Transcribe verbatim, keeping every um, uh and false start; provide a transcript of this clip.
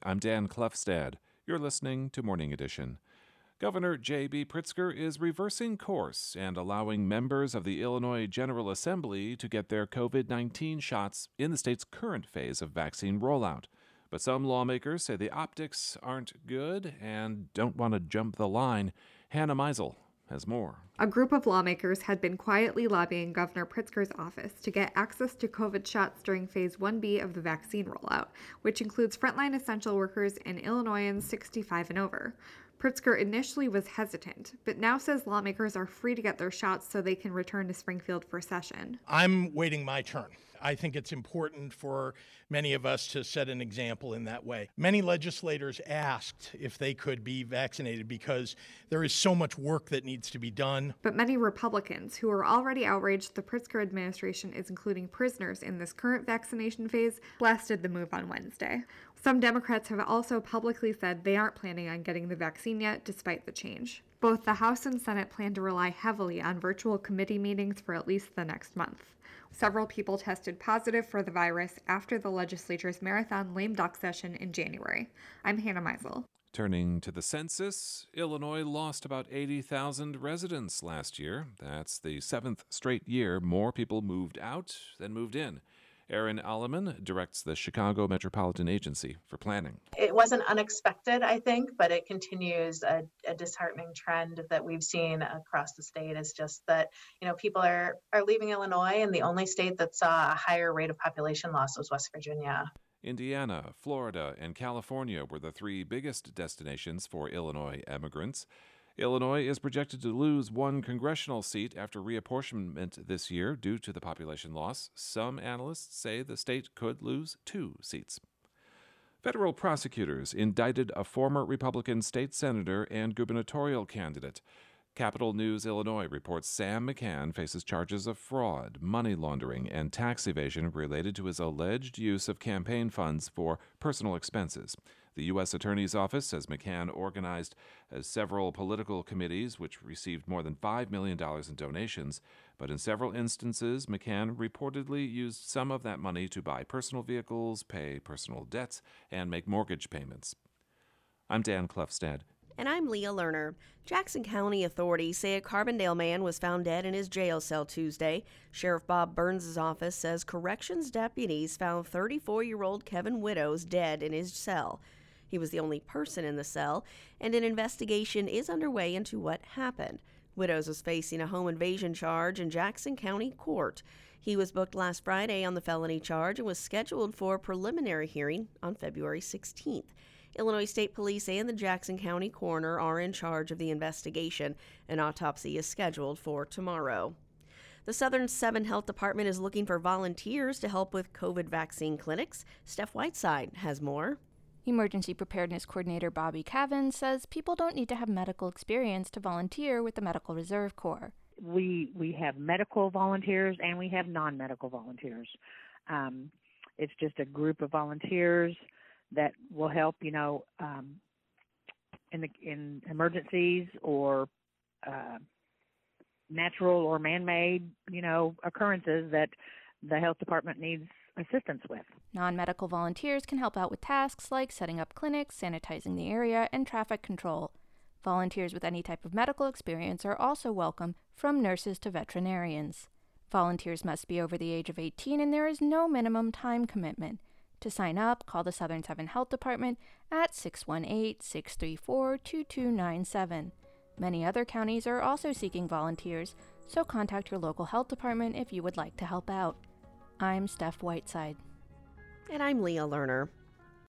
I'm Dan Klefstad. You're listening to Morning Edition. Governor J B. Pritzker is reversing course and allowing members of the Illinois General Assembly to get their covid nineteen shots in the state's current phase of vaccine rollout. But some lawmakers say the optics aren't good and don't want to jump the line. Hannah Meisel has more. A group of lawmakers had been quietly lobbying Governor Pritzker's office to get access to COVID shots during Phase one B of the vaccine rollout, which includes frontline essential workers and Illinoisans sixty-five and over. Pritzker initially was hesitant, but now says lawmakers are free to get their shots so they can return to Springfield for session. I'm waiting my turn. I think it's important for many of us to set an example in that way. Many legislators asked if they could be vaccinated because there is so much work that needs to be done. But many Republicans who are already outraged the Pritzker administration is including prisoners in this current vaccination phase blasted the move on Wednesday. Some Democrats have also publicly said they aren't planning on getting the vaccine yet, despite the change. Both the House and Senate plan to rely heavily on virtual committee meetings for at least the next month. Several people tested positive for the virus after the legislature's marathon lame duck session in January. I'm Hannah Meisel. Turning to the census, Illinois lost about eighty thousand residents last year. That's the seventh straight year more people moved out than moved in. Erin Alleman directs the Chicago Metropolitan Agency for Planning. It wasn't unexpected, I think, but it continues a, a disheartening trend that we've seen across the state. Is just that, you know, people are, are leaving Illinois, and the only state that saw a higher rate of population loss was West Virginia. Indiana, Florida, and California were the three biggest destinations for Illinois immigrants. Illinois is projected to lose one congressional seat after reapportionment this year due to the population loss. Some analysts say the state could lose two seats. Federal prosecutors indicted a former Republican state senator and gubernatorial candidate. Capital News Illinois reports Sam McCann faces charges of fraud, money laundering, and tax evasion related to his alleged use of campaign funds for personal expenses. The U S Attorney's Office says McCann organized uh, several political committees which received more than five million dollars in donations, but in several instances, McCann reportedly used some of that money to buy personal vehicles, pay personal debts, and make mortgage payments. I'm Dan Klefstad. And I'm Leah Lerner. Jackson County authorities say a Carbondale man was found dead in his jail cell Tuesday. Sheriff Bob Burns' office says corrections deputies found thirty-four-year-old Kevin Widows dead in his cell. He was the only person in the cell, and an investigation is underway into what happened. Widows is facing a home invasion charge in Jackson County Court. He was booked last Friday on the felony charge and was scheduled for a preliminary hearing on February sixteenth. Illinois State Police and the Jackson County coroner are in charge of the investigation. An autopsy is scheduled for tomorrow. The Southern Seven Health Department is looking for volunteers to help with COVID vaccine clinics. Steph Whiteside has more. Emergency Preparedness Coordinator Bobby Cavan says people don't need to have medical experience to volunteer with the Medical Reserve Corps. We we have medical volunteers and we have non-medical volunteers. Um, it's just a group of volunteers that will help, you know, um, in the, in emergencies or uh, natural or man-made, you know, occurrences that the health department needs assistance with. Non-medical volunteers can help out with tasks like setting up clinics, sanitizing the area, and traffic control. Volunteers with any type of medical experience are also welcome, from nurses to veterinarians. Volunteers must be over the age of eighteen, and there is no minimum time commitment. To sign up, call the Southern Seven Health Department at six one eight, six three four, two two nine seven. Many other counties are also seeking volunteers, so contact your local health department if you would like to help out. I'm Steph Whiteside. And I'm Leah Lerner.